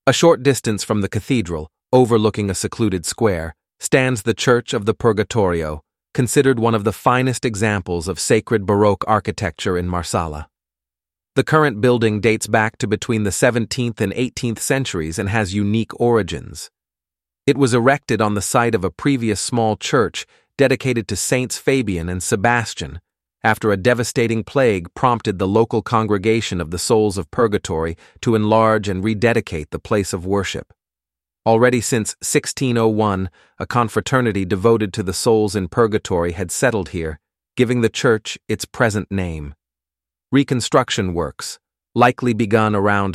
A short distance from the cathedral, overlooking a secluded square, stands the Church of the Purgatorio, considered one of the finest examples of sacred Baroque architecture in Marsala. The current building dates back to between the 17th and 18th centuries and has unique origins. It was erected on the site of a previous small church dedicated to Saints Fabian and Sebastian, after a devastating plague prompted the local congregation of the Souls of Purgatory to enlarge and rededicate the place of worship. Already since 1601, a confraternity devoted to the souls in purgatory had settled here, giving the church its present name. Reconstruction works, likely begun around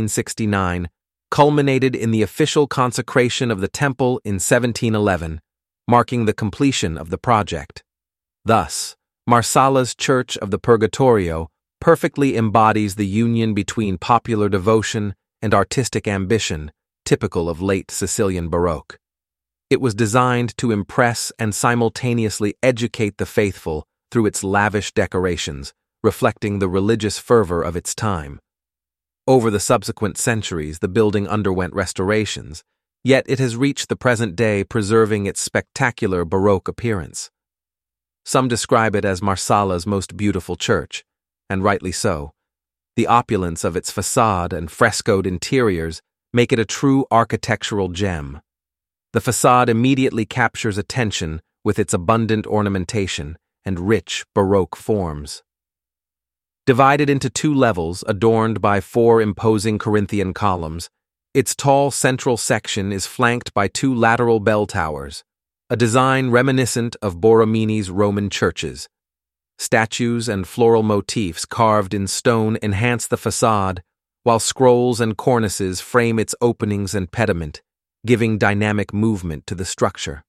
1669, culminated in the official consecration of the temple in 1711, marking the completion of the project. Thus, Marsala's Church of the Purgatorio perfectly embodies the union between popular devotion and artistic ambition, typical of late Sicilian Baroque. It was designed to impress and simultaneously educate the faithful through its lavish decorations, reflecting the religious fervor of its time. Over the subsequent centuries, the building underwent restorations, yet it has reached the present day preserving its spectacular Baroque appearance. Some describe it as Marsala's most beautiful church, and rightly so. The opulence of its facade and frescoed interiors make it a true architectural gem. The facade immediately captures attention with its abundant ornamentation and rich Baroque forms. Divided into two levels adorned by 4 imposing Corinthian columns, its tall central section is flanked by 2 lateral bell towers, a design reminiscent of Borromini's Roman churches. Statues and floral motifs carved in stone enhance the facade, while scrolls and cornices frame its openings and pediment, giving dynamic movement to the structure.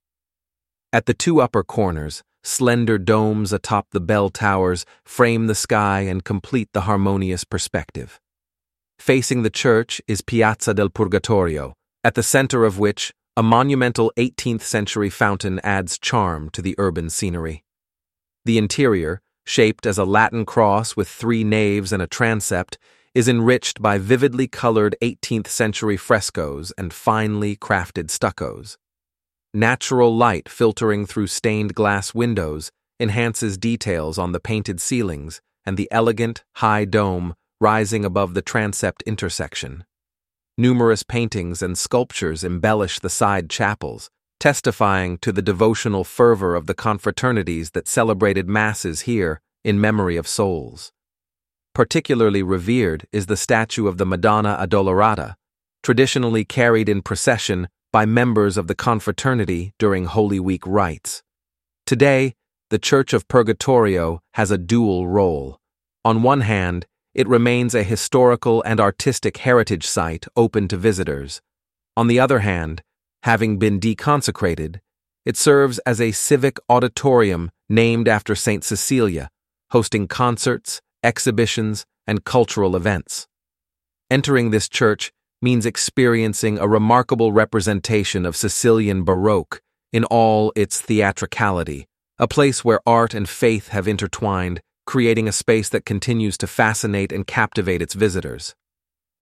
At the 2 upper corners, slender domes atop the bell towers frame the sky and complete the harmonious perspective. Facing the church is Piazza del Purgatorio, at the center of which a monumental 18th-century fountain adds charm to the urban scenery. The interior, shaped as a Latin cross with 3 naves and a transept, is enriched by vividly colored 18th-century frescoes and finely crafted stuccos. Natural light filtering through stained glass windows enhances details on the painted ceilings and the elegant, high dome rising above the transept intersection. Numerous paintings and sculptures embellish the side chapels, testifying to the devotional fervor of the confraternities that celebrated masses here in memory of souls. Particularly revered is the statue of the Madonna Addolorata, traditionally carried in procession by members of the confraternity during Holy Week rites. Today, the Church of Purgatorio has a dual role. On one hand, it remains a historical and artistic heritage site open to visitors. On the other hand, having been deconsecrated, it serves as a civic auditorium named after St. Cecilia, hosting concerts, exhibitions, and cultural events. Entering this church means experiencing a remarkable representation of Sicilian Baroque in all its theatricality, a place where art and faith have intertwined, creating a space that continues to fascinate and captivate its visitors.